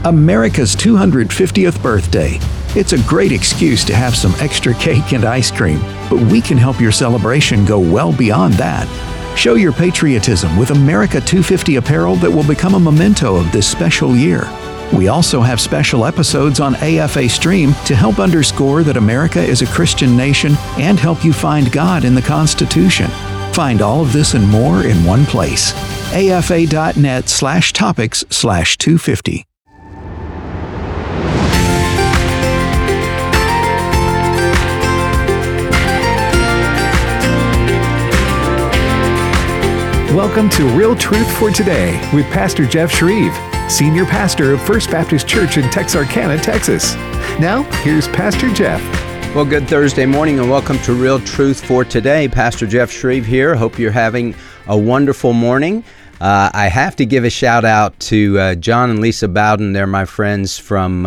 America's 250th birthday. It's a great excuse to have some extra cake and ice cream, but we can help your celebration go well beyond that. Show your patriotism with America 250 apparel that will become a memento of this special year. We also have special episodes on AFA Stream to help underscore that America is a Christian nation and help you find God in the Constitution. Find all of this and more in one place. afa.net/topics/250. Welcome to Real Truth for Today with Pastor Jeff Shreve, Senior Pastor of First Baptist Church in Texarkana, Texas. Now, here's Pastor Jeff. Well, good Thursday morning and welcome to Real Truth for Today. Pastor Jeff Shreve here. Hope you're having a wonderful morning. I have to give a shout out to John and Lisa Bowden. They're my friends from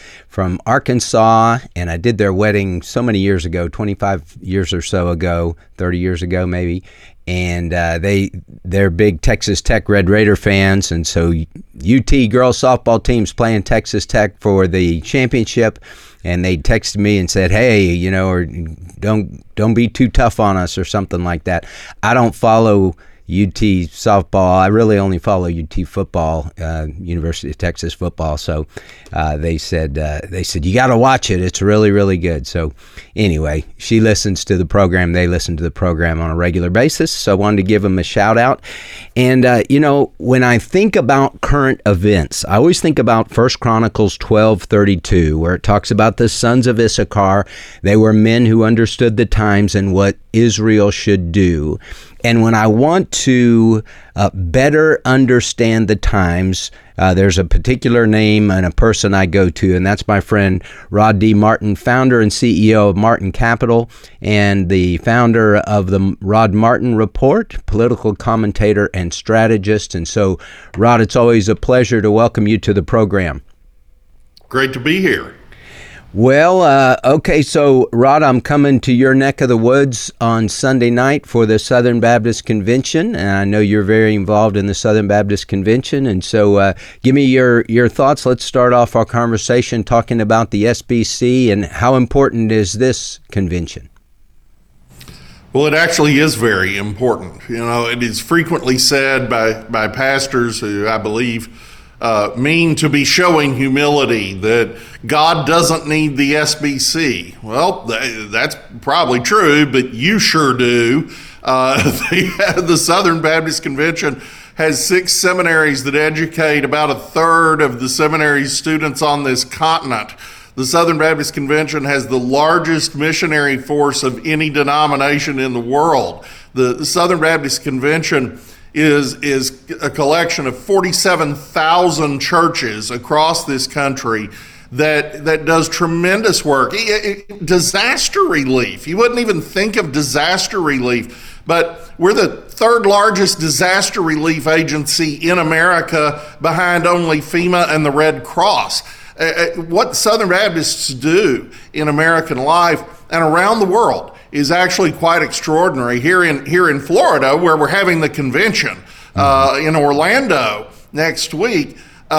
Arkansas, and I did their wedding so many years ago, 25 years or so ago, 30 years ago maybe. And they're big Texas Tech Red Raider fans, and so UT girls softball team's playing Texas Tech for the championship, and they texted me and said, "Hey, or don't be too tough on us," or something like that. I don't follow UT softball. I really only follow UT football, University of Texas football. So they said you got to watch it. It's really, really good. So anyway, she listens to the program. They listen to the program on a regular basis. So I wanted to give them a shout out. And when I think about current events, I always think about 1 Chronicles 12:32, where it talks about the sons of Issachar. They were men who understood the times and what Israel should do. And when I want to better understand the times, there's a particular name and a person I go to, and that's my friend Rod D. Martin, founder and CEO of Martin Capital, and the founder of the Rod Martin Report, political commentator and strategist. And so, Rod, it's always a pleasure to welcome you to the program. Great to be here. Well, okay, so Rod, I'm coming to your neck of the woods on Sunday night for the Southern Baptist Convention, and I know you're very involved in the Southern Baptist Convention, and so give me your thoughts. Let's start off our conversation talking about the SBC and how important is this convention? Well, it actually is very important. It is frequently said by pastors who I believe mean to be showing humility that God doesn't need the SBC. Well, that's probably true, but you sure do. The Southern Baptist Convention has 6 seminaries that educate about a third of the seminary students on this continent. The Southern Baptist Convention has the largest missionary force of any denomination in the world. The Southern Baptist Convention is a collection of 47,000 churches across this country that does tremendous work. Disaster relief. You wouldn't even think of disaster relief, but we're the third largest disaster relief agency in America behind only FEMA and the Red Cross. What Southern Baptists do in American life and around the world is actually quite extraordinary. Here in Florida, where we're having the convention in Orlando next week,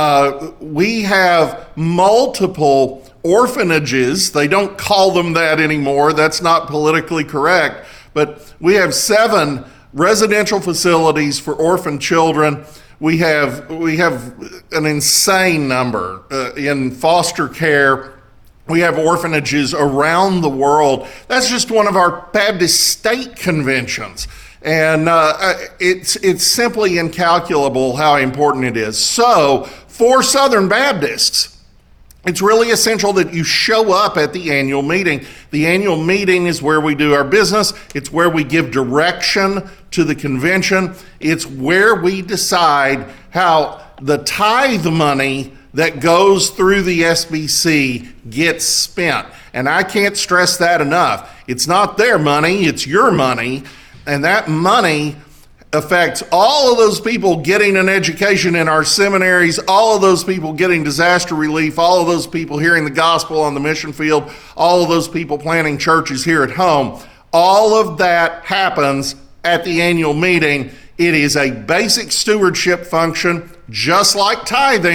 we have multiple orphanages. They don't call them that anymore. That's not politically correct. But we have 7 residential facilities for orphan children. We have an insane number in foster care. We have orphanages around the world. That's just one of our Baptist state conventions. And it's simply incalculable how important it is. So for Southern Baptists, it's really essential that you show up at the annual meeting. The annual meeting is where we do our business. It's where we give direction to the convention. It's where we decide how the tithe money that goes through the SBC gets spent. And I can't stress that enough. It's not their money, it's your money. And that money affects all of those people getting an education in our seminaries, all of those people getting disaster relief, all of those people hearing the gospel on the mission field, all of those people planting churches here at home. All of that happens at the annual meeting. It is a basic stewardship function, just like tithing.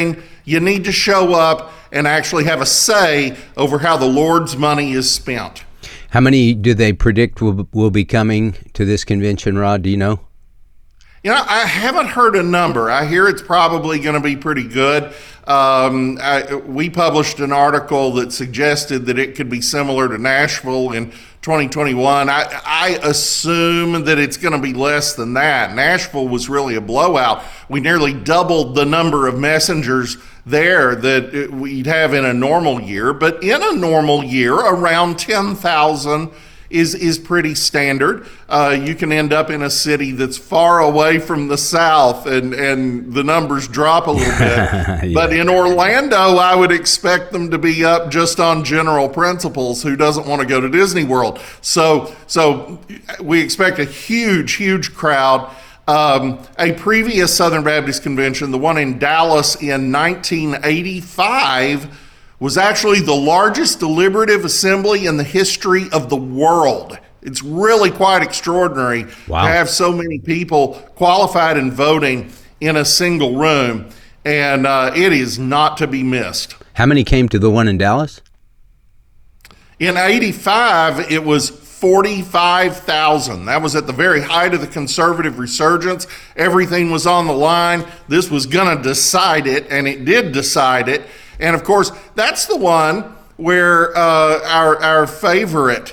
You need to show up and actually have a say over how the Lord's money is spent. How many do they predict will be coming to this convention, Rod? Do you know? You know, I haven't heard a number. I hear it's probably going to be pretty good. We published an article that suggested that it could be similar to Nashville in 2021. I assume that it's going to be less than that. Nashville was really a blowout. We nearly doubled the number of messengers there that we'd have in a normal year. But in a normal year, around 10,000 is pretty standard. You can end up in a city that's far away from the South and the numbers drop a little bit. Yeah. But in Orlando, I would expect them to be up just on general principles. Who doesn't want to go to Disney World? So we expect a huge crowd. A previous Southern Baptist Convention, the one in Dallas in 1985, was actually the largest deliberative assembly in the history of the world. It's really quite extraordinary to have so many people qualified and voting in a single room, and it is not to be missed. How many came to the one in Dallas? In 85, it was 45,000. That was at the very height of the conservative resurgence. Everything was on the line. This was going to decide it, and it did decide it. And of course, that's the one where our favorite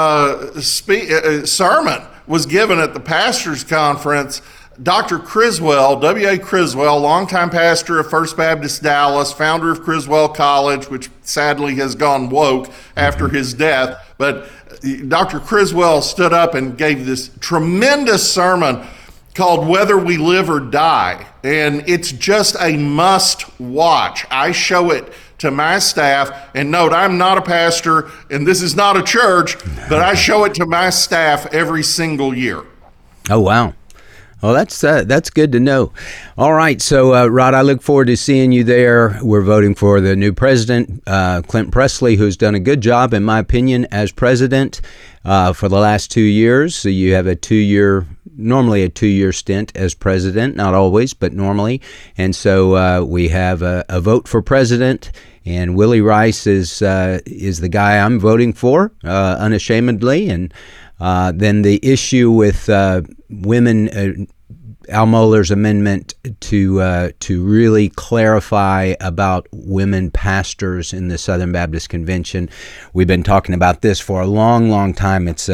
sermon was given at the pastors' conference. Dr. Criswell, W.A. Criswell, longtime pastor of First Baptist Dallas, founder of Criswell College, which sadly has gone woke after his death. But Dr. Criswell stood up and gave this tremendous sermon called Whether We Live or Die. And it's just a must watch. I show it to my staff, and note, I'm not a pastor and this is not a church, but I show it to my staff every single year. Oh, wow. Well, that's good to know. All right. So, Rod, I look forward to seeing you there. We're voting for the new president, Clint Presley, who's done a good job, in my opinion, as president for the last 2 years. So you have normally a 2-year stint as president, not always, but normally. And so we have a vote for president, and Willie Rice is the guy I'm voting for, unashamedly. And then the issue with women, Al Mohler's amendment to really clarify about women pastors in the Southern Baptist Convention. We've been talking about this for a long time. It's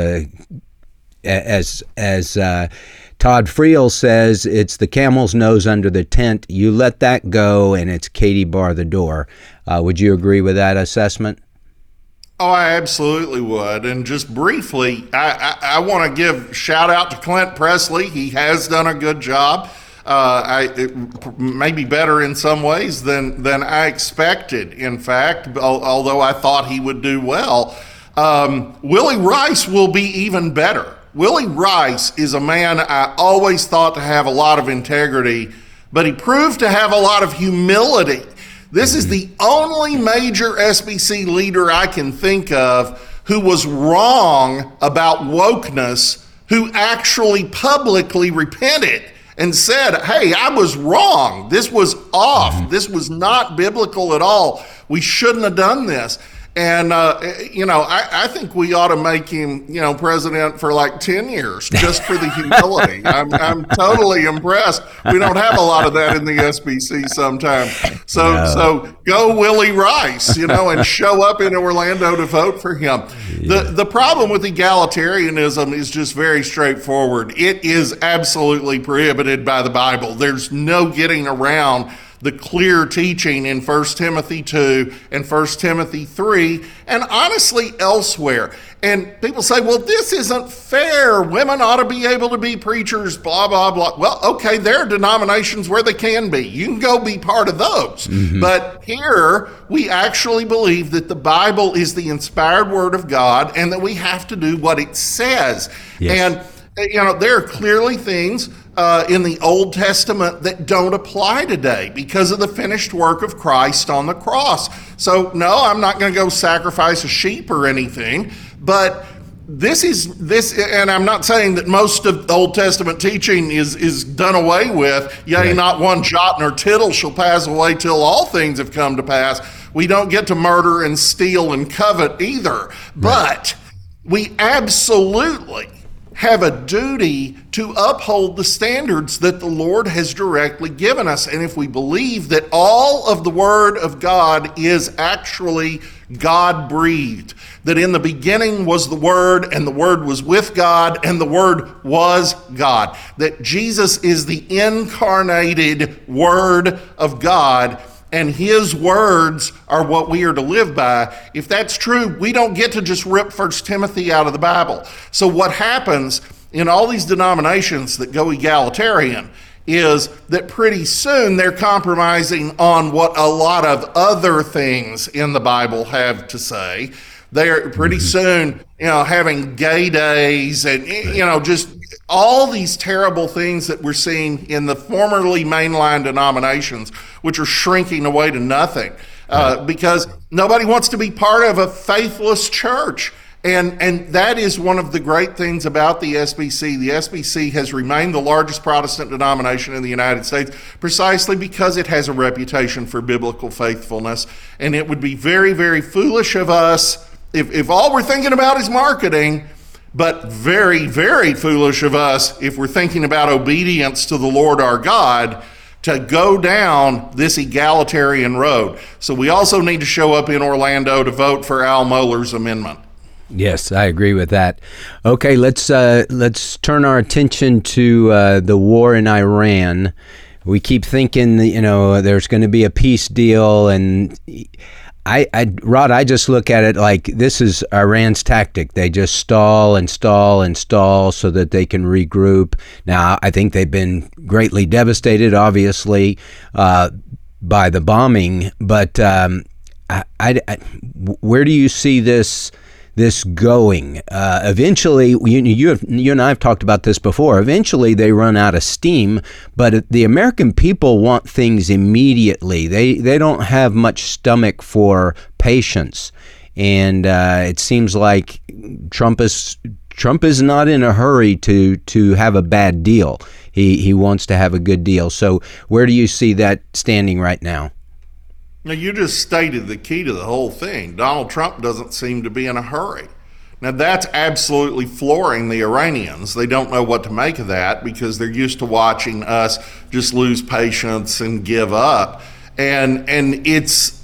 as Todd Friel says, it's the camel's nose under the tent. You let that go, and it's Katie bar the door. Would you agree with that assessment? Oh, I absolutely would. And just briefly, I want to give shout out to Clint Presley. He has done a good job. It may be better in some ways than I expected, in fact, although I thought he would do well. Willie Rice will be even better. Willie Rice is a man I always thought to have a lot of integrity, but he proved to have a lot of humility. This is the only major SBC leader I can think of who was wrong about wokeness, who actually publicly repented and said, hey, I was wrong. This was off. This was not biblical at all. We shouldn't have done this. And, I think we ought to make him, president for like 10 years just for the humility. I'm totally impressed. We don't have a lot of that in the SBC sometimes. So go Willie Rice, and show up in Orlando to vote for him. Yeah. The problem with egalitarianism is just very straightforward. It is absolutely prohibited by the Bible. There's no getting around the clear teaching in 1 Timothy 2 and 1 Timothy 3, and honestly elsewhere. And people say, well, this isn't fair. Women ought to be able to be preachers, blah, blah, blah. Well, okay, there are denominations where they can be. You can go be part of those. Mm-hmm. But here, we actually believe that the Bible is the inspired word of God and that we have to do what it says. Yes. And there are clearly things in the Old Testament that don't apply today because of the finished work of Christ on the cross. So, no, I'm not going to go sacrifice a sheep or anything, but this, and I'm not saying that most of the Old Testament teaching is done away with. Yea, not one jot nor tittle shall pass away till all things have come to pass. We don't get to murder and steal and covet either. But we absolutely have a duty to uphold the standards that the Lord has directly given us. And if we believe that all of the Word of God is actually God-breathed, that in the beginning was the Word, and the Word was with God, and the Word was God, that Jesus is the incarnated Word of God, and His words are what we are to live by. If that's true, we don't get to just rip 1 Timothy out of the Bible. So what happens in all these denominations that go egalitarian is that pretty soon they're compromising on what a lot of other things in the Bible have to say. They're pretty soon, having gay days and, just all these terrible things that we're seeing in the formerly mainline denominations, which are shrinking away to nothing because nobody wants to be part of a faithless church. And that is one of the great things about the SBC. The SBC has remained the largest Protestant denomination in the United States precisely because it has a reputation for biblical faithfulness. And it would be very, very foolish of us if all we're thinking about is marketing, but very, very foolish of us if we're thinking about obedience to the Lord our God, to go down this egalitarian road. So we also need to show up in Orlando to vote for Al Mohler's amendment. Yes, I agree with that. Okay, let's turn our attention to the war in Iran. We keep thinking, there's going to be a peace deal, and Rod, I just look at it like this is Iran's tactic. They just stall and stall and stall so that they can regroup. Now, I think they've been greatly devastated, obviously, by the bombing. But where do you see this going? Eventually, you and I have talked about this before. Eventually, they run out of steam, but the American people want things immediately. They don't have much stomach for patience, and it seems like Trump is not in a hurry to have a bad deal. He wants to have a good deal. So, where do you see that standing right now? Now, you just stated the key to the whole thing. Donald Trump doesn't seem to be in a hurry. Now, that's absolutely flooring the Iranians. They don't know what to make of that because they're used to watching us just lose patience and give up. And it's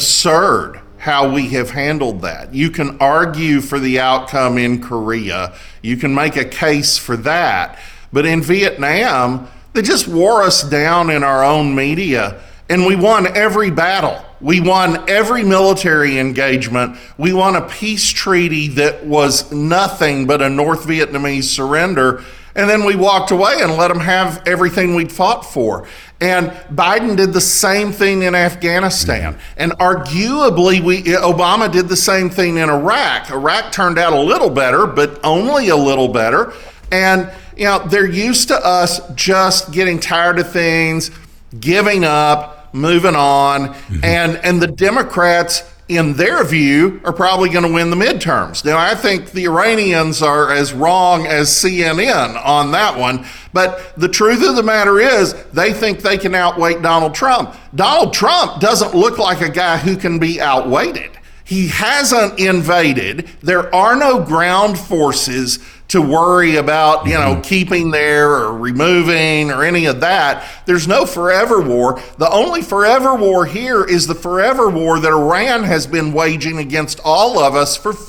absurd how we have handled that. You can argue for the outcome in Korea. You can make a case for that. But in Vietnam, they just wore us down in our own media. And we won every battle. We won every military engagement. We won a peace treaty that was nothing but a North Vietnamese surrender. And then we walked away and let them have everything we'd fought for. And Biden did the same thing in Afghanistan. And arguably, Obama did the same thing in Iraq. Iraq turned out a little better, but only a little better. And, they're used to us just getting tired of things, giving up, moving on, and the Democrats, in their view, are probably going to win the midterms. Now, I think the Iranians are as wrong as CNN on that one, but the truth of the matter is they think they can outweight Donald Trump. Donald Trump doesn't look like a guy who can be outweighted. He hasn't invaded. There are no ground forces to worry about, keeping there or removing or any of that. There's no forever war. The only forever war here is the forever war that Iran has been waging against all of us for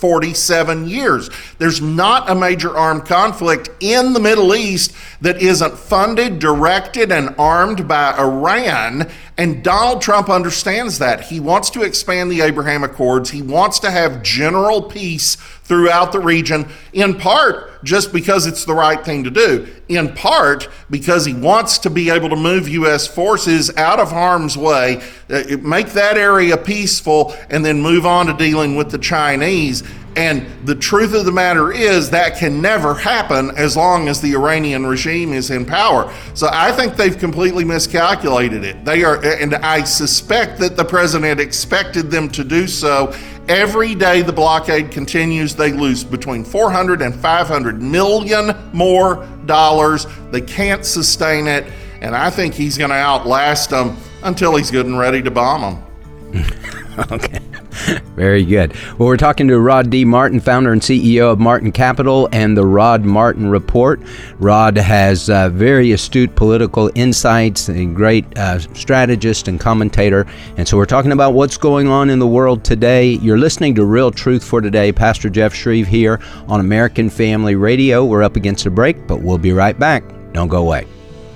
47 years. There's not a major armed conflict in the Middle East that isn't funded, directed, and armed by Iran. And Donald Trump understands that. He wants to expand the Abraham Accords. He wants to have general peace throughout the region, in part just because it's the right thing to do, in part because he wants to be able to move U.S. forces out of harm's way, make that area peaceful, and then move on to dealing with the Chinese. And the truth of the matter is that can never happen as long as the Iranian regime is in power. So I think they've completely miscalculated it. And I suspect that the president expected them to do so Every day the blockade continues, they lose between $400 and $500 million more dollars. They can't sustain it, and I think he's going to outlast them until he's good and ready to bomb them. Okay. Very good. Well, we're talking to Rod D. Martin, founder and CEO of Martin Capital and the Rod Martin Report. Rod has very astute political insights and great strategist and commentator. And so we're talking about what's going on in the world today. You're listening to Real Truth for Today. Pastor Jeff Shreve here on American Family Radio. We're up against a break, but we'll be right back. Don't go away.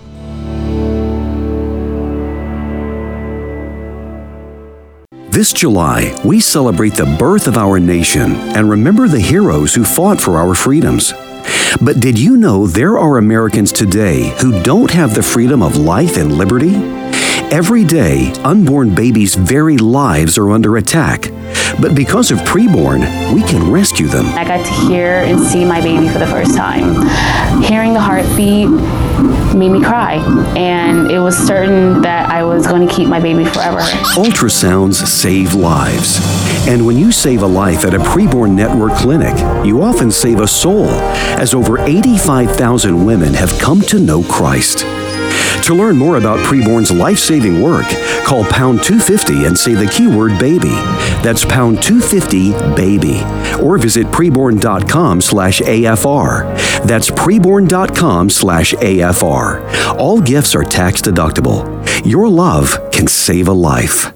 This July, we celebrate the birth of our nation and remember the heroes who fought for our freedoms. But did you know there are Americans today who don't have the freedom of life and liberty? Every day, unborn babies' very lives are under attack. But because of Preborn, we can rescue them. I got to hear and see my baby for the first time. Hearing the heartbeat made me cry, and it was certain that I was going to keep my baby forever. Ultrasounds save lives. And when you save a life at a Preborn Network clinic, you often save a soul, as over 85,000 women have come to know Christ. To learn more about Preborn's life-saving work, call pound 250 and say the keyword baby. That's pound 250 baby. Or visit preborn.com/AFR. That's preborn.com/AFR. All gifts are tax deductible. Your love can save a life.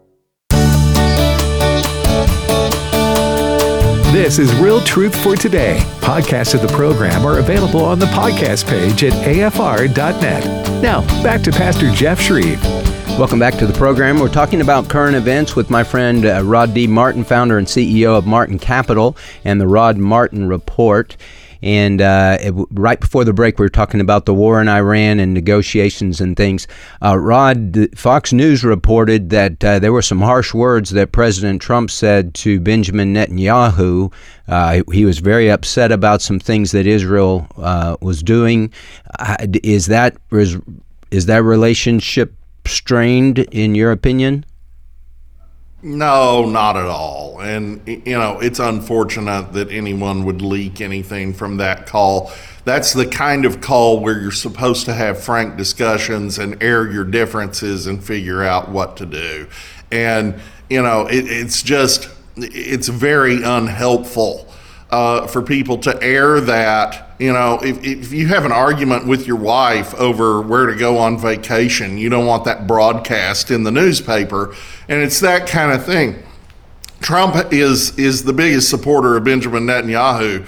This is Real Truth for Today. Podcasts of the program are available on the podcast page at afr.net. Now, back to Pastor Jeff Shreve. Welcome back to the program. We're talking about current events with my friend Rod D. Martin, founder and CEO of Martin Capital and the Rod Martin Report. And right before the break, we were talking about the war in Iran and negotiations and things. Rod, Fox News reported that there were some harsh words that President Trump said to Benjamin Netanyahu. He was very upset about some things that Israel was doing. Is that relationship strained, in your opinion? No, not at all. And, it's unfortunate that anyone would leak anything from that call. That's the kind of call where you're supposed to have frank discussions and air your differences and figure out what to do. And, it's very unhelpful for people to air that. If you have an argument with your wife over where to go on vacation, you don't want that broadcast in the newspaper. And it's that kind of thing. Trump is the biggest supporter of Benjamin Netanyahu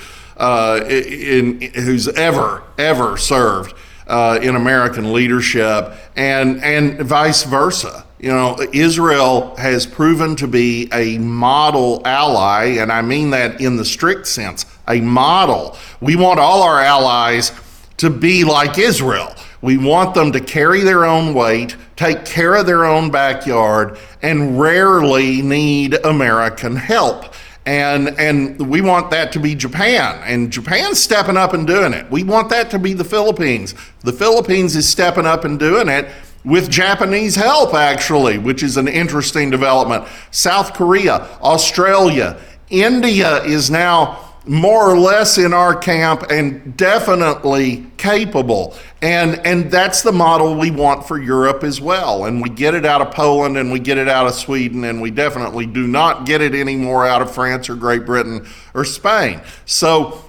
who's ever served in American leadership, and vice versa. Israel has proven to be a model ally, and I mean that in the strict sense, a model. We want all our allies to be like Israel. We want them to carry their own weight, take care of their own backyard, and rarely need American help. And we want that to be Japan, and Japan's stepping up and doing it. We want that to be the Philippines. The Philippines is stepping up and doing it with Japanese help, actually, which is an interesting development. South Korea, Australia, India is now more or less in our camp and definitely capable. And that's the model we want for Europe as well. And we get it out of Poland and we get it out of Sweden, and we definitely do not get it anymore out of France or Great Britain or Spain. So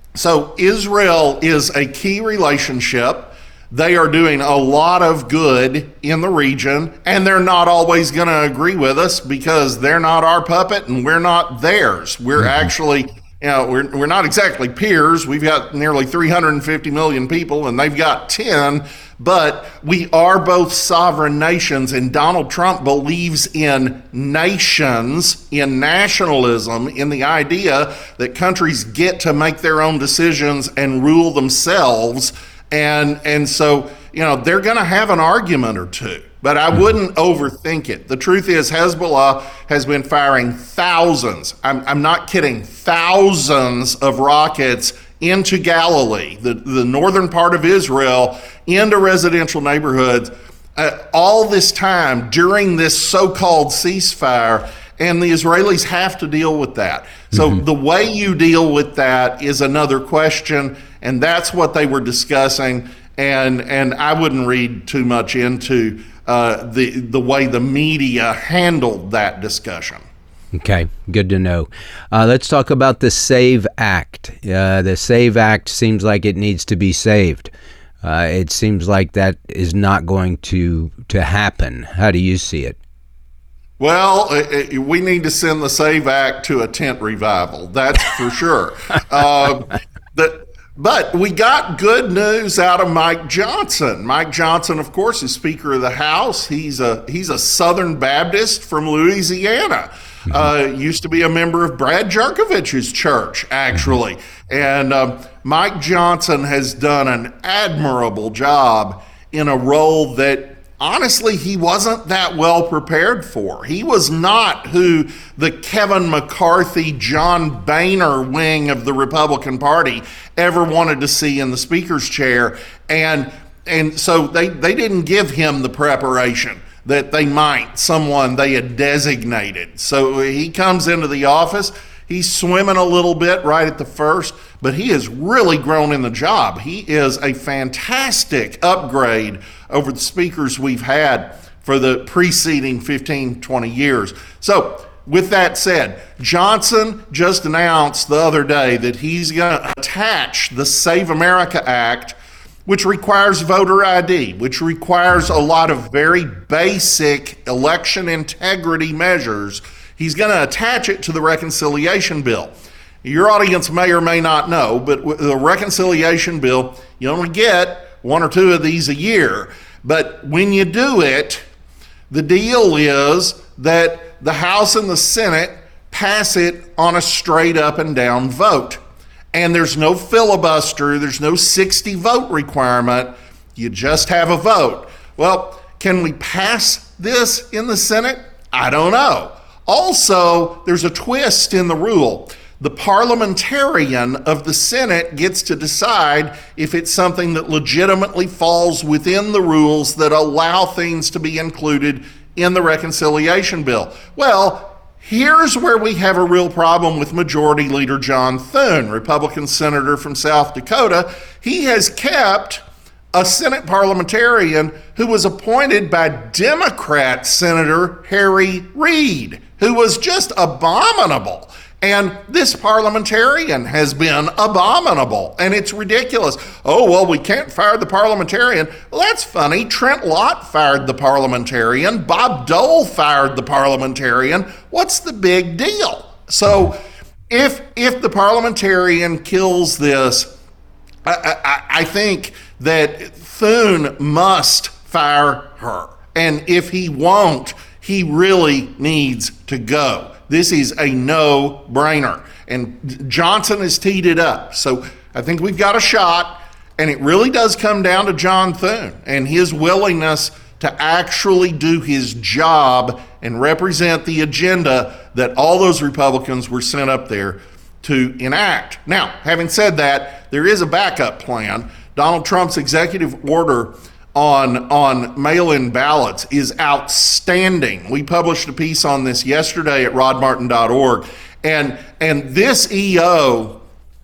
Israel is a key relationship. They are doing a lot of good in the region, and they're not always going to agree with us because they're not our puppet and we're not theirs. We're actually, we're not exactly peers. We've got nearly 350 million people and they've got 10, but we are both sovereign nations, and Donald Trump believes in nations, in nationalism, in the idea that countries get to make their own decisions and rule themselves. And so, they're going to have an argument or two, but I wouldn't overthink it. The truth is Hezbollah has been firing thousands, I'm not kidding, thousands of rockets into Galilee, the northern part of Israel, into residential neighborhoods, all this time during this so-called ceasefire. and the Israelis have to deal with that. So the way you deal with that is another question, and that's what they were discussing. And I wouldn't read too much into the way the media handled that discussion. Okay, good to know. Let's talk about the SAVE Act. The SAVE Act seems like it needs to be saved. It seems like that is not going to happen. How do you see it? Well, we need to send the SAVE Act to a tent revival. That's for sure. But we got good news out of Mike Johnson. Mike Johnson, of course, is Speaker of the House. He's a Southern Baptist from Louisiana. Used to be a member of Brad Jerkovich's church, actually. And Mike Johnson has done an admirable job in a role that, honestly, he wasn't that well prepared for. He was not who the Kevin McCarthy, John Boehner wing of the Republican Party ever wanted to see in the speaker's chair. And so they didn't give him the preparation that they might, someone they had designated. So he comes into the office, he's swimming a little bit right at the first, but he has really grown in the job. He is a fantastic upgrade over the speakers we've had for the preceding 15, 20 years. So with that said, Johnson just announced the other day that he's going to attach the Save America Act, which requires voter ID, which requires a lot of very basic election integrity measures. He's going to attach it to the reconciliation bill. Your audience may or may not know, but with the reconciliation bill, you only get one or two of these a year. But when you do it, the deal is that the House and the Senate pass it on a straight up and down vote. And there's no filibuster, there's no 60 vote requirement. You just have a vote. Well, can we pass this in the Senate? I don't know. Also, there's a twist in the rule. The parliamentarian of the Senate gets to decide if it's something that legitimately falls within the rules that allow things to be included in the reconciliation bill. Well, here's where we have a real problem with Majority Leader John Thune, Republican senator from South Dakota. He has kept a Senate parliamentarian who was appointed by Democrat Senator Harry Reid, who was just abominable. And this parliamentarian has been abominable, and it's ridiculous. Oh, well, we can't fire the parliamentarian. Well, that's funny. Trent Lott fired the parliamentarian. Bob Dole fired the parliamentarian. What's the big deal? So if the parliamentarian kills this, I think that Thune must fire her. And if he won't, he really needs to go. This is a no-brainer. And Johnson has teed it up. So I think we've got a shot. And it really does come down to John Thune and his willingness to actually do his job and represent the agenda that all those Republicans were sent up there to enact. Now, having said that, there is a backup plan. Donald Trump's executive order on mail-in ballots is outstanding. We published a piece on this yesterday at rodmartin.org, and this EO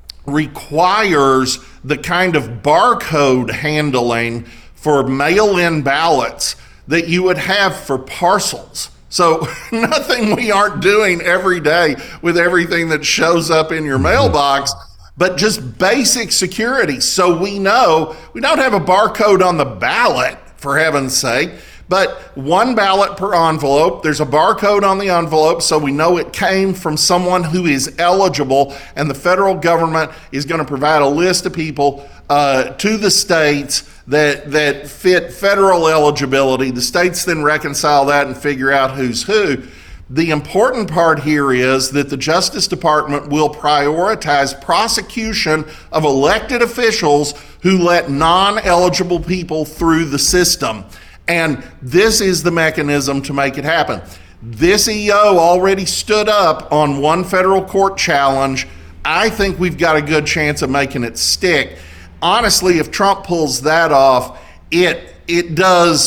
requires the kind of barcode handling for mail-in ballots that you would have for parcels. So nothing we aren't doing every day with everything that shows up in your mailbox, but just basic security. So we know we don't have a barcode on the ballot, for heaven's sake, but one ballot per envelope. There's a barcode on the envelope, so we know it came from someone who is eligible, and the federal government is going to provide a list of people to the states that fit federal eligibility. The states then reconcile that and figure out who's who. The important part here is that the Justice Department will prioritize prosecution of elected officials who let non-eligible people through the system. And this is the mechanism to make it happen. This EO already stood up on one federal court challenge. I think we've got a good chance of making it stick. Honestly, if Trump pulls that off, it does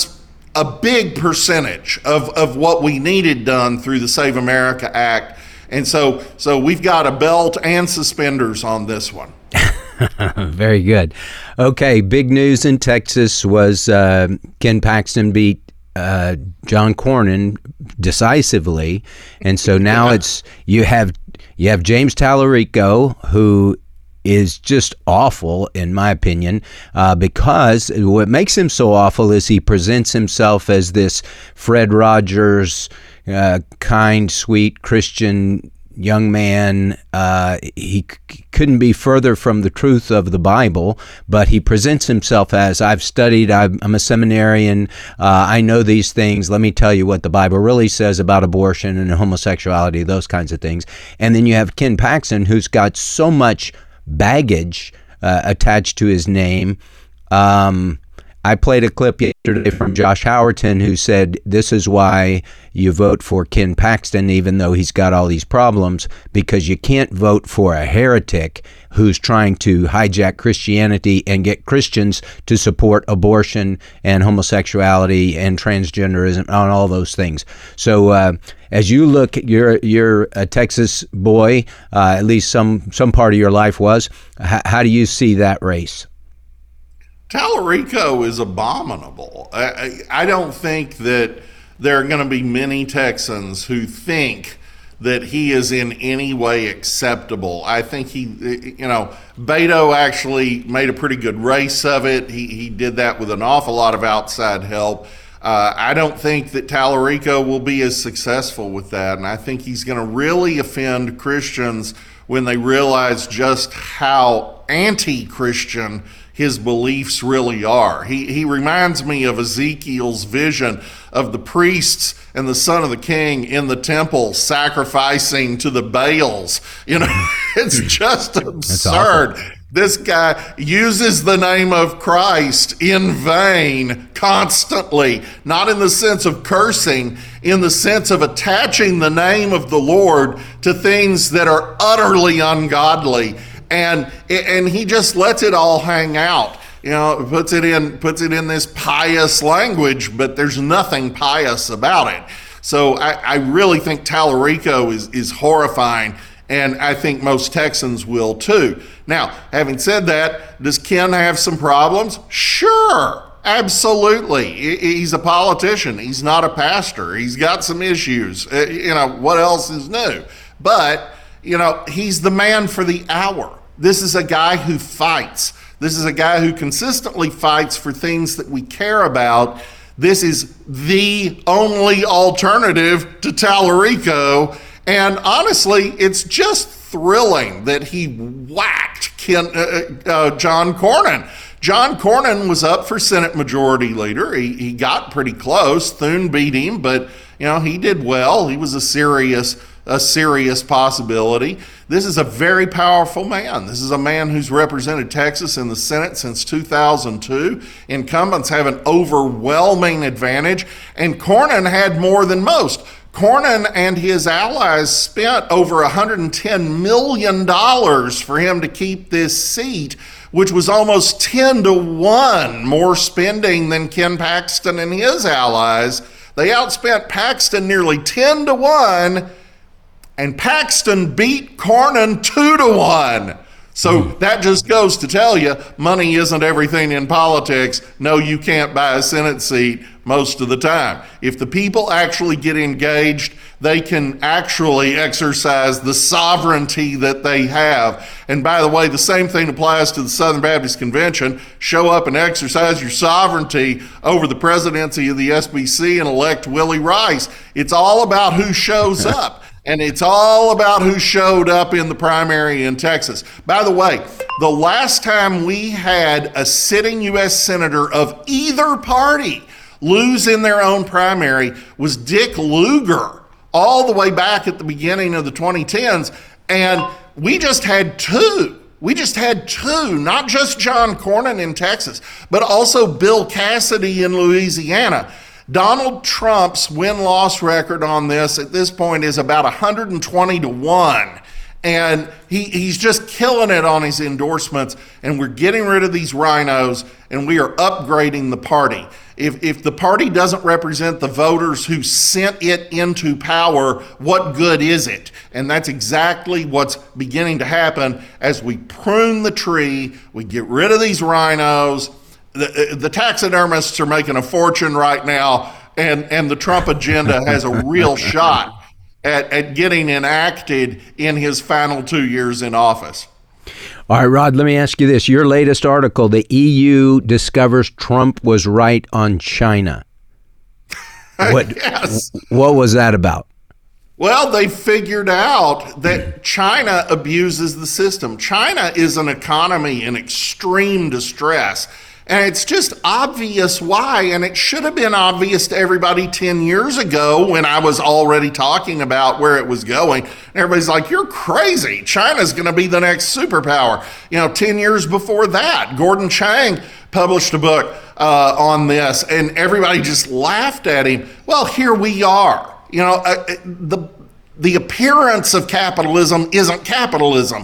a big percentage of what we needed done through the Save America Act. And so we've got a belt and suspenders on this one. Very good. Okay, big news in Texas was Ken Paxton beat John Cornyn decisively, and so now you have James Tallarico, who is just awful, in my opinion, because what makes him so awful is he presents himself as this Fred Rogers, kind, sweet Christian young man. He couldn't be further from the truth of the Bible, but he presents himself as, I've studied, I'm a seminarian, I know these things, let me tell you what the Bible really says about abortion and homosexuality, those kinds of things. And then you have Ken Paxton, who's got so much baggage attached to his name. I played a clip yesterday from Josh Howerton, who said this is why you vote for Ken Paxton, even though he's got all these problems, because you can't vote for a heretic who's trying to hijack Christianity and get Christians to support abortion and homosexuality and transgenderism and all those things. So as you look, you're a Texas boy, at least some part of your life was. How do you see that race? Tallarico is abominable. I don't think that there are going to be many Texans who think that he is in any way acceptable. I think Beto actually made a pretty good race of it. He did that with an awful lot of outside help. I don't think that Tallarico will be as successful with that, and I think he's going to really offend Christians when they realize just how anti-Christian his beliefs really are. He reminds me of Ezekiel's vision of the priests and the son of the king in the temple sacrificing to the Baals. It's just absurd. This guy uses the name of Christ in vain constantly, not in the sense of cursing, in the sense of attaching the name of the Lord to things that are utterly ungodly. And he just lets it all hang out, puts it in this pious language, but there's nothing pious about it. So I really think Tallarico is horrifying, and I think most Texans will too. Now, having said that, does Ken have some problems? Sure, absolutely. He's a politician. He's not a pastor. He's got some issues. What else is new? But, he's the man for the hour. This is a guy who fights. This is a guy who consistently fights for things that we care about. This is the only alternative to Tallarico. And honestly, it's just thrilling that he whacked John Cornyn. John Cornyn was up for Senate Majority Leader. He got pretty close. Thune beat him, but he did well. He was a serious possibility. This is a very powerful man. This is a man who's represented Texas in the Senate since 2002. Incumbents have an overwhelming advantage, and Cornyn had more than most. Cornyn and his allies spent over $110 million for him to keep this seat, which was almost 10-1 more spending than Ken Paxton and his allies. They outspent Paxton nearly 10-1, and Paxton beat Cornyn 2-1. So that just goes to tell you, money isn't everything in politics. No, you can't buy a Senate seat most of the time. If the people actually get engaged, they can actually exercise the sovereignty that they have. And by the way, the same thing applies to the Southern Baptist Convention. Show up and exercise your sovereignty over the presidency of the SBC and elect Willie Rice. It's all about who shows up. And it's all about who showed up in the primary in Texas. By the way, the last time we had a sitting U.S. Senator of either party lose in their own primary was Dick Lugar, all the way back at the beginning of the 2010s. And we just had two. Not just John Cornyn in Texas, but also Bill Cassidy in Louisiana. Donald Trump's win-loss record on this at this point is about 120-1. And he's just killing it on his endorsements. And we're getting rid of these rhinos, and we are upgrading the party. If the party doesn't represent the voters who sent it into power, what good is it? And that's exactly what's beginning to happen as we prune the tree, we get rid of these rhinos. The taxidermists are making a fortune right now, and the Trump agenda has a real shot at getting enacted in his final 2 years in office. All right, Rod, let me ask you this. Your latest article, the EU discovers Trump was right on China. Yes. What was that about? Well, they figured out that China abuses the system. China is an economy in extreme distress. And it's just obvious why, and it should have been obvious to everybody 10 years ago when I was already talking about where it was going. And everybody's like, you're crazy. China's going to be the next superpower. 10 years before that, Gordon Chang published a book on this, and everybody just laughed at him. Well, here we are. The appearance of capitalism isn't capitalism.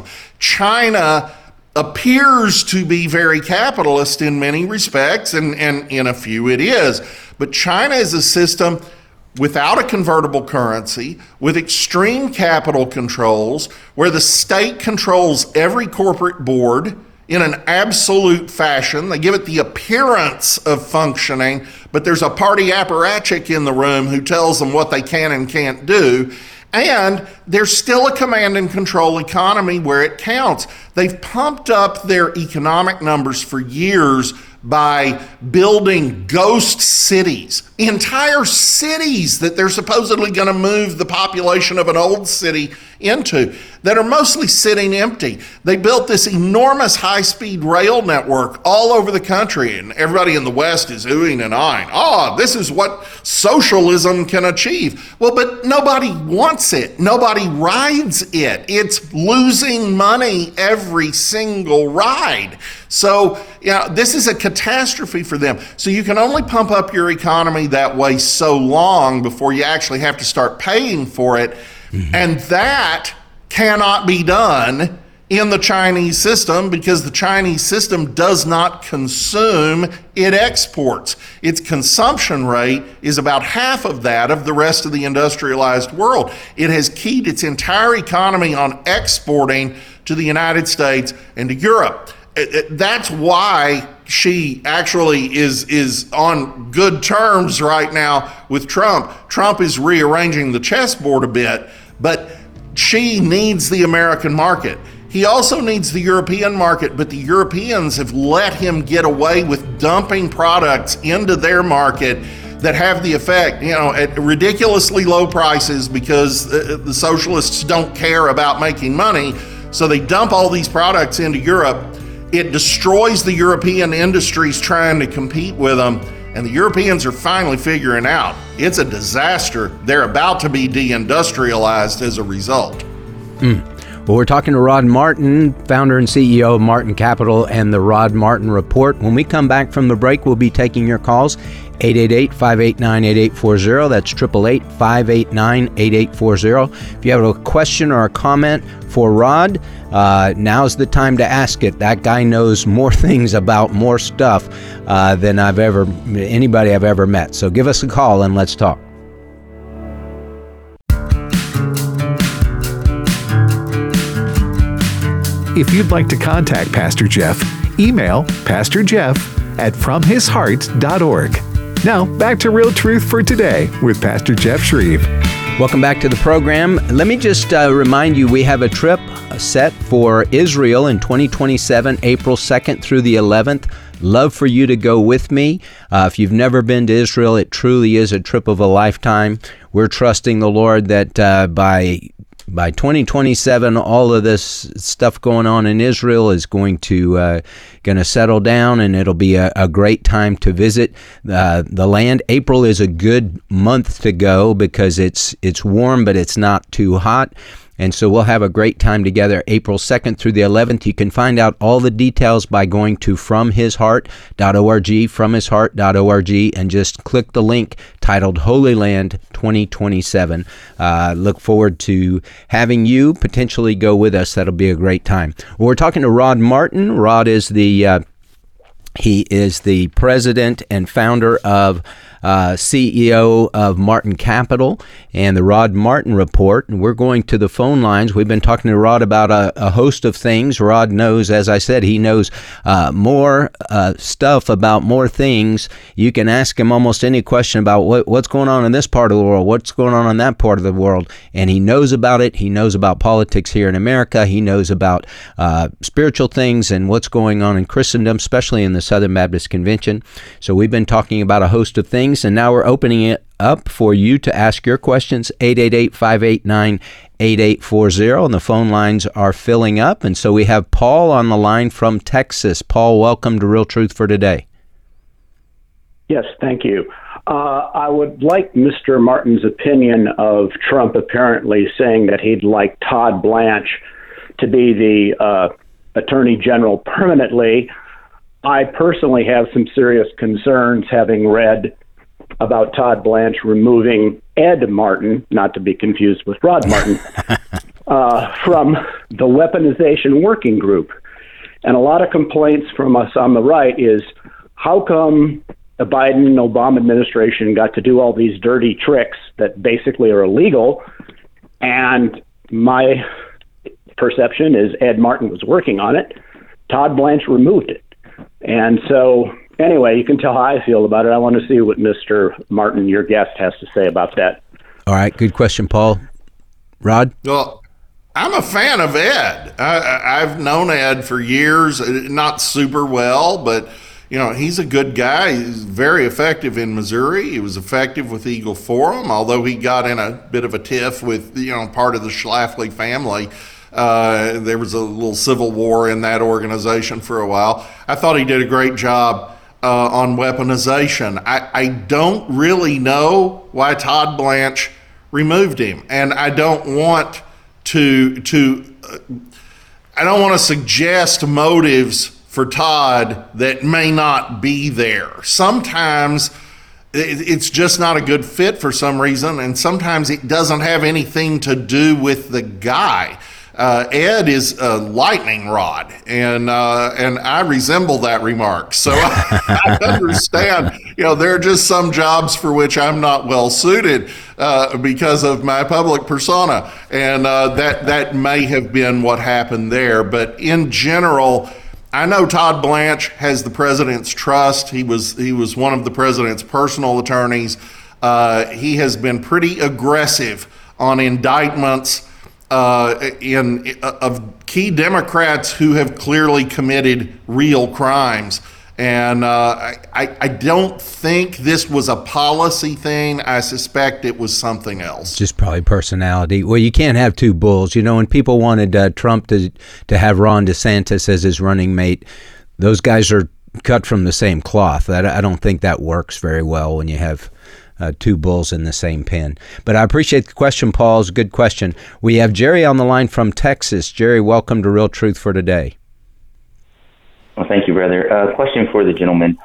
China appears to be very capitalist in many respects, and in a few it is. But China is a system without a convertible currency, with extreme capital controls, where the state controls every corporate board in an absolute fashion. They give it the appearance of functioning, but there's a party apparatchik in the room who tells them what they can and can't do. And there's still a command and control economy where it counts. They've pumped up their economic numbers for years by building ghost cities, entire cities that they're supposedly going to move the population of an old city into, that are mostly sitting empty. They built this enormous high-speed rail network all over the country, and everybody in the West is oohing and eyeing. This is what socialism can achieve. Well, but nobody wants it. Nobody rides it. It's losing money every single ride. So, this is a catastrophe for them. So you can only pump up your economy that way so long before you actually have to start paying for it. Mm-hmm. And that cannot be done in the Chinese system because the Chinese system does not consume, it exports. Its consumption rate is about half of that of the rest of the industrialized world. It has keyed its entire economy on exporting to the United States and to Europe. That's why she actually is on good terms right now with Trump. Trump is rearranging the chessboard a bit, but Xi needs the American market. He also needs the European market, but the Europeans have let him get away with dumping products into their market that have the effect, at ridiculously low prices because the socialists don't care about making money. So they dump all these products into Europe. It destroys the European industries trying to compete with them. And the Europeans are finally figuring out it's a disaster. They're about to be deindustrialized as a result. Well, we're talking to Rod Martin, founder and CEO of Martin Capital and the Rod Martin Report. When we come back from the break, we'll be taking your calls. 888-589-8840. That's 888-589-8840. If you have a question or a comment for Rod, now's the time to ask it. That guy knows more things about more stuff than anybody I've ever met. So give us a call and let's talk. If you'd like to contact Pastor Jeff, email pastorjeff@fromhisheart.org. Now, back to Real Truth for Today with Pastor Jeff Shreve. Welcome back to the program. Let me just remind you, we have a trip set for Israel in 2027, April 2nd through the 11th. Love for you to go with me. If you've never been to Israel, it truly is a trip of a lifetime. We're trusting the Lord that by 2027, all of this stuff going on in Israel is going to settle down, and it'll be a great time to visit the land. April is a good month to go because it's warm, but it's not too hot. And so we'll have a great time together April 2nd through the 11th. You can find out all the details by going to fromhisheart.org, fromhisheart.org, and just click the link titled Holy Land 2027. Look forward to having you potentially go with us. That'll be a great time. We're talking to Rod Martin. Rod is the He is the president and founder of CEO of Martin Capital and the Rod Martin Report. And we're going to the phone lines. We've been talking to Rod about a host of things. Rod knows, as I said, he knows more stuff about more things. You can ask him almost any question about what's going on in this part of the world, what's going on in that part of the world, and he knows about it. He knows about politics here in America. He knows about spiritual things and what's going on in Christendom, especially in the Southern Baptist Convention. So we've been talking about a host of things, and now we're opening it up for you to ask your questions. 888-589-8840, and the phone lines are filling up. And so we have Paul on the line from Texas. Paul, welcome to Real Truth for Today. Yes, thank you. I would like Mr. Martin's opinion of Trump apparently saying that he'd like Todd Blanche to be the Attorney General permanently. I personally have some serious concerns, having read about Todd Blanche removing Ed Martin, not to be confused with Rod Martin, from the Weaponization Working Group. And a lot of complaints from us on the right is, how come the Biden and Obama administration got to do all these dirty tricks that basically are illegal? And my perception is Ed Martin was working on it. Todd Blanche removed it. And so, anyway, you can tell how I feel about it. I want to see what Mr. Martin, your guest, has to say about that. All right, good question, Paul. Rod? Well, I'm a fan of Ed. I've known Ed for years, not super well, but he's a good guy. He's very effective in Missouri. He was effective with Eagle Forum, although he got in a bit of a tiff with part of the Schlafly family. There was a little civil war in that organization for a while. I thought he did a great job on weaponization. I don't really know why Todd Blanche removed him, and I don't want to suggest motives for Todd that may not be there. Sometimes it's just not a good fit for some reason, and sometimes it doesn't have anything to do with the guy. Ed is a lightning rod, and I resemble that remark. So I understand, there are just some jobs for which I'm not well suited because of my public persona, and that may have been what happened there. But in general, I know Todd Blanche has the president's trust. He was one of the president's personal attorneys. He has been pretty aggressive on indictments of key Democrats who have clearly committed real crimes. And I don't think this was a policy thing. I suspect it was something else. Just probably personality. Well, you can't have two bulls. When people wanted Trump to have Ron DeSantis as his running mate, those guys are cut from the same cloth. I don't think that works very well when you have two bulls in the same pen. But I appreciate the question, Paul. It's a good question. We have Jerry on the line from Texas. Jerry, welcome to Real Truth for Today. Well, thank you, brother. Question for the gentleman.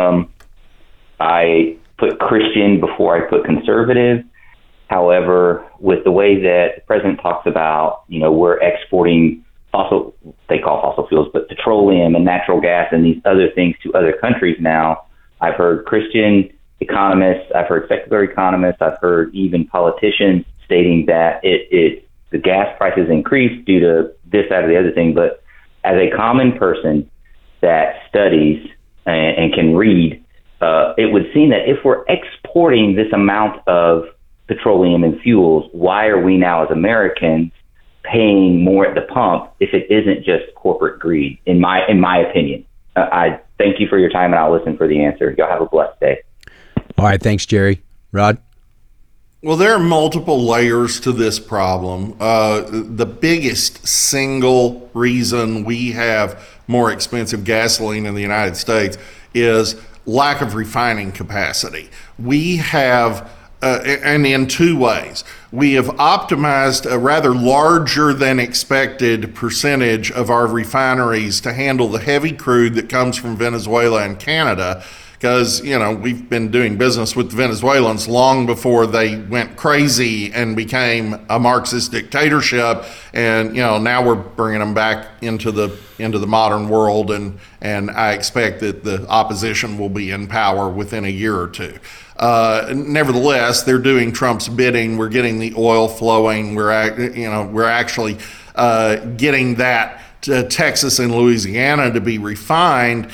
I put Christian before I put conservative. However, with the way that the president talks about, we're exporting they call fossil fuels, but petroleum and natural gas and these other things to other countries now, I've heard Christian economists, I've heard secular economists, I've heard even politicians stating that the gas prices increased due to this, that, or the other thing. But as a common person that studies and can read, it would seem that if we're exporting this amount of petroleum and fuels, why are we now as Americans paying more at the pump if it isn't just corporate greed, in my opinion? I thank you for your time, and I'll listen for the answer. Y'all have a blessed day. All right, thanks, Jerry. Rod? Well, there are multiple layers to this problem. The biggest single reason we have more expensive gasoline in the United States is lack of refining capacity. We have, and in two ways, we have optimized a rather larger than expected percentage of our refineries to handle the heavy crude that comes from Venezuela and Canada. because, we've been doing business with the Venezuelans long before they went crazy and became a Marxist dictatorship. And, now we're bringing them back into the modern world. And I expect that the opposition will be in power within a year or two. Nevertheless, they're doing Trump's bidding. We're getting the oil flowing. We're actually getting that to Texas and Louisiana to be refined.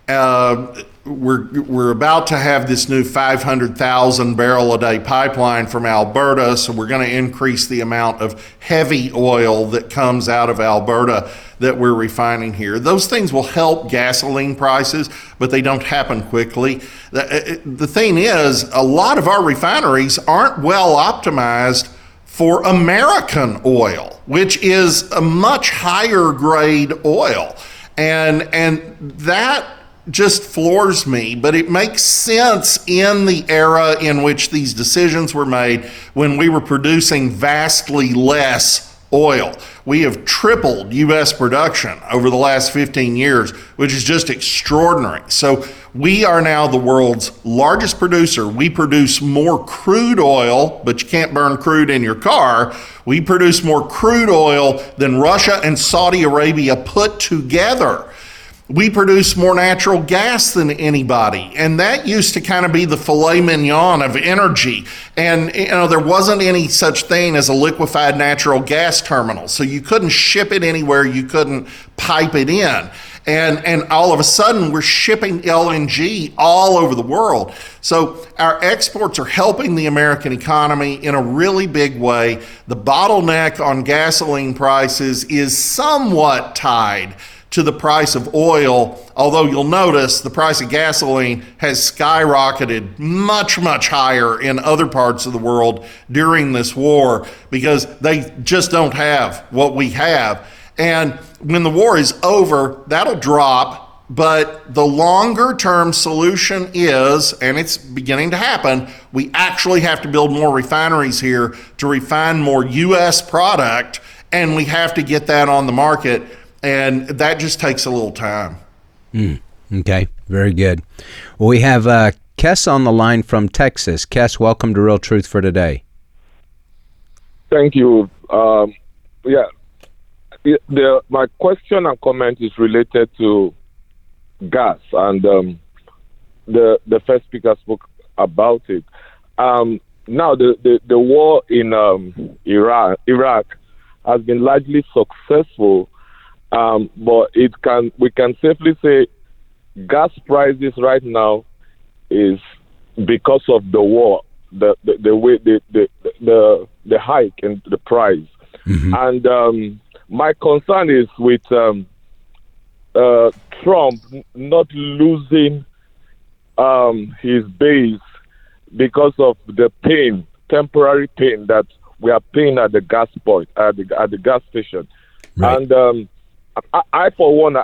We're about to have this new 500,000 barrel a day pipeline from Alberta, so we're going to increase the amount of heavy oil that comes out of Alberta that we're refining here. Those things will help gasoline prices, but they don't happen quickly. The thing is, a lot of our refineries aren't well optimized for American oil, which is a much higher grade oil. And that just floors me, but it makes sense in the era in which these decisions were made, when we were producing vastly less oil. We have tripled U.S. production over the last 15 years, which is just extraordinary. So we are now the world's largest producer. We produce more crude oil, but you can't burn crude in your car. We produce more crude oil than Russia and Saudi Arabia put together. We produce more natural gas than anybody, and that used to kind of be the filet mignon of energy. And there wasn't any such thing as a liquefied natural gas terminal, so you couldn't ship it anywhere, you couldn't pipe it in. And all of a sudden, we're shipping LNG all over the world. So our exports are helping the American economy in a really big way. The bottleneck on gasoline prices is somewhat tied to the price of oil, although you'll notice the price of gasoline has skyrocketed much, much higher in other parts of the world during this war, because they just don't have what we have. And when the war is over, that'll drop. But the longer term solution is, and it's beginning to happen, we actually have to build more refineries here to refine more U.S. product, and we have to get that on the market. And that just takes a little time. Okay, very good. Well, we have Kes on the line from Texas. Kes, welcome to Real Truth for Today. Thank you. My question and comment is related to gas, and the first speaker spoke about it. Now, the war in Iraq has been largely successful. But we can safely say gas prices right now is because of the war, the way the hike in the price. Mm-hmm. And my concern is with Trump not losing his base because of the temporary pain that we are paying at the gas point, at the gas station. Right. And I for one,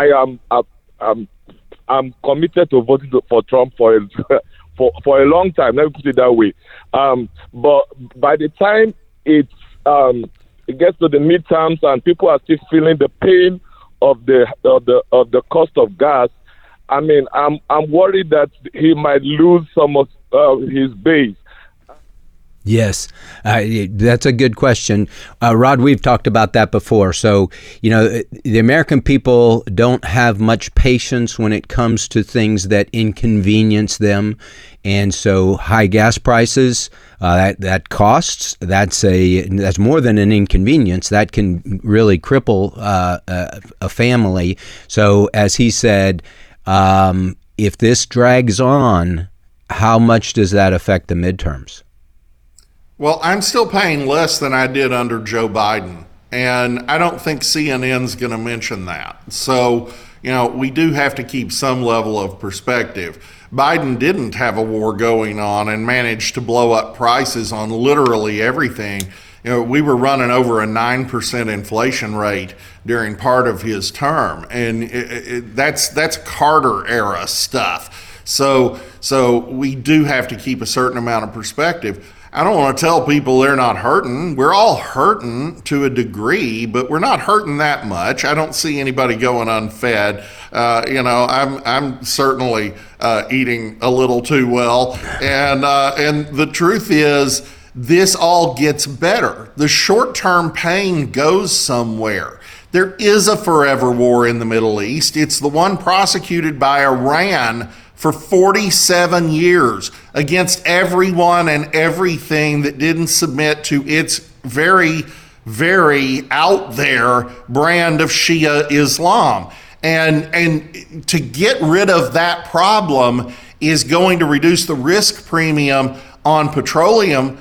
I'm committed to voting for Trump for a long time. Let me put it that way. But by the time it gets to the midterms and people are still feeling the pain of the cost of gas, I mean, I'm worried that he might lose some of his base. Yes, that's a good question. Rod, we've talked about that before. So, the American people don't have much patience when it comes to things that inconvenience them. And so high gas prices, that costs, that's more than an inconvenience. That can really cripple a family. So as he said, if this drags on, how much does that affect the midterms? Well, I'm still paying less than I did under Joe Biden, and I don't think CNN's going to mention that. So, we do have to keep some level of perspective. Biden didn't have a war going on and managed to blow up prices on literally everything. We were running over a 9% inflation rate during part of his term, and that's Carter era stuff. So we do have to keep a certain amount of perspective. I don't want to tell people they're not hurting. We're all hurting to a degree, but we're not hurting that much. I don't see anybody going unfed. I'm certainly eating a little too well, and the truth is, this all gets better. The short-term pain goes somewhere. There is a forever war in the Middle East. It's the one prosecuted by Iran for 47 years against everyone and everything that didn't submit to its very, very out there brand of Shia Islam. And to get rid of that problem is going to reduce the risk premium on petroleum,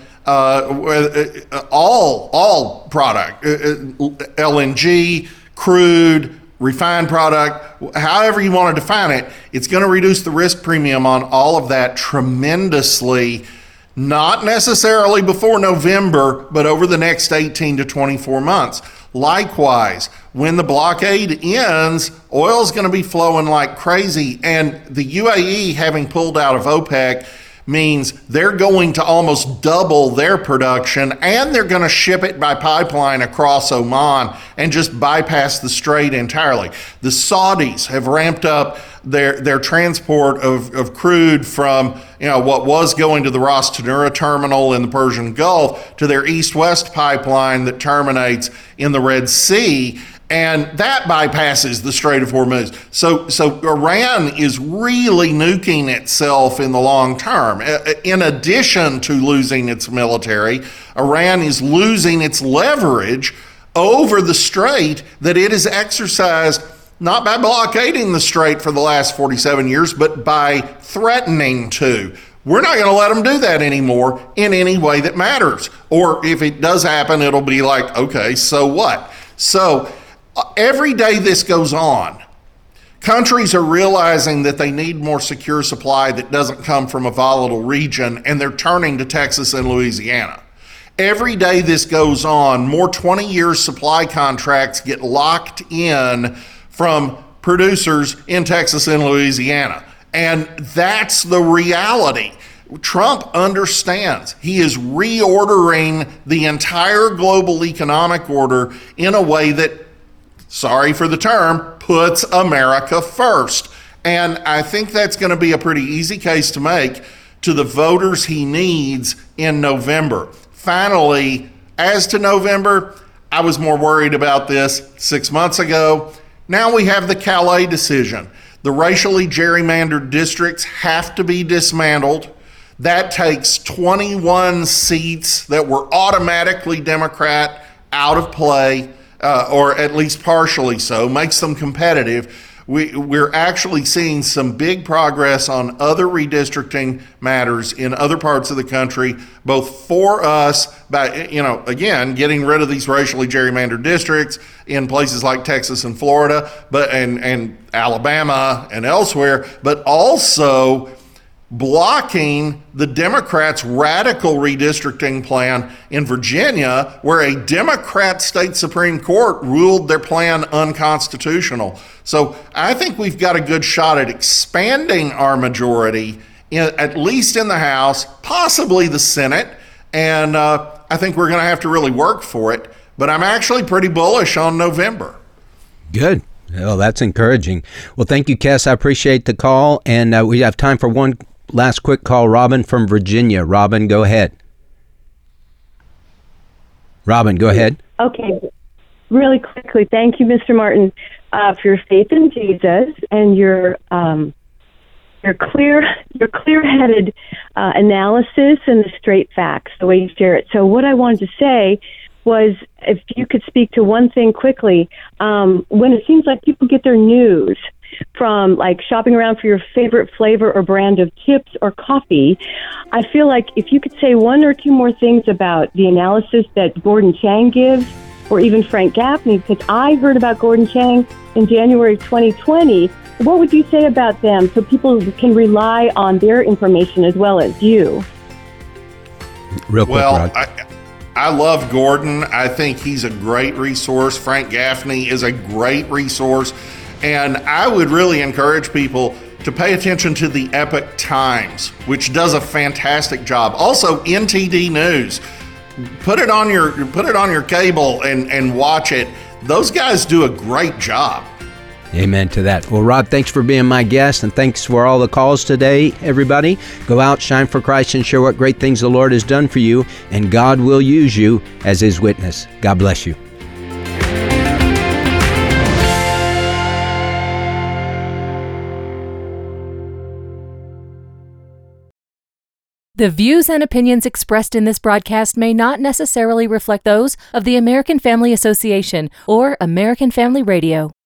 all product, LNG, crude, refined product, however you want to define it. It's going to reduce the risk premium on all of that tremendously, not necessarily before November, but over the next 18 to 24 months. Likewise, when the blockade ends, oil's going to be flowing like crazy, and the UAE, having pulled out of OPEC, means they're going to almost double their production, and they're going to ship it by pipeline across Oman and just bypass the strait entirely. The Saudis have ramped up their transport of crude from what was going to the Ras Tanura terminal in the Persian Gulf to their east-west pipeline that terminates in the Red Sea. And that bypasses the Strait of Hormuz. So Iran is really nuking itself in the long term. In addition to losing its military, Iran is losing its leverage over the strait that it has exercised not by blockading the strait for the last 47 years, but by threatening to. We're not going to let them do that anymore in any way that matters. Or if it does happen, it'll be like, okay, so what? So every day this goes on, countries are realizing that they need more secure supply that doesn't come from a volatile region, and they're turning to Texas and Louisiana. Every day this goes on, more 20-year supply contracts get locked in from producers in Texas and Louisiana. And that's the reality. Trump understands. He is reordering the entire global economic order in a way that, sorry for the term, puts America first. And I think that's going to be a pretty easy case to make to the voters he needs in November. Finally, as to November, I was more worried about this 6 months ago. Now we have the Calais decision. The racially gerrymandered districts have to be dismantled. That takes 21 seats that were automatically Democrat out of play, or at least partially so, makes them competitive. We're actually seeing some big progress on other redistricting matters in other parts of the country, both for us by, again, getting rid of these racially gerrymandered districts in places like Texas and Florida, and Alabama and elsewhere, but also blocking the Democrats' radical redistricting plan in Virginia, where a Democrat state Supreme Court ruled their plan unconstitutional. So I think we've got a good shot at expanding our majority, at least in the House, possibly the Senate, and I think we're going to have to really work for it. But I'm actually pretty bullish on November. Good. Well, that's encouraging. Well, thank you, Kes. I appreciate the call, and we have time for one last quick call. Robin from Virginia. Robin, go ahead. Robin, go ahead. Okay. Really quickly, thank you, Mr. Martin, for your faith in Jesus and your clear-headed analysis and the straight facts, the way you share it. So what I wanted to say was, if you could speak to one thing quickly, when it seems like people get their news from like shopping around for your favorite flavor or brand of chips or coffee, I feel like if you could say one or two more things about the analysis that Gordon Chang gives, or even Frank Gaffney, because I heard about Gordon Chang in January 2020. What would you say about them so people can rely on their information as well as you? Real quick, well, Rod. I love Gordon. I think he's a great resource. Frank Gaffney is a great resource. And I would really encourage people to pay attention to the Epoch Times, which does a fantastic job. Also, NTD News. Put it on your cable and watch it. Those guys do a great job. Amen to that. Well, Rod, thanks for being my guest, and thanks for all the calls today, everybody. Go out, shine for Christ, and share what great things the Lord has done for you, and God will use you as His witness. God bless you. The views and opinions expressed in this broadcast may not necessarily reflect those of the American Family Association or American Family Radio.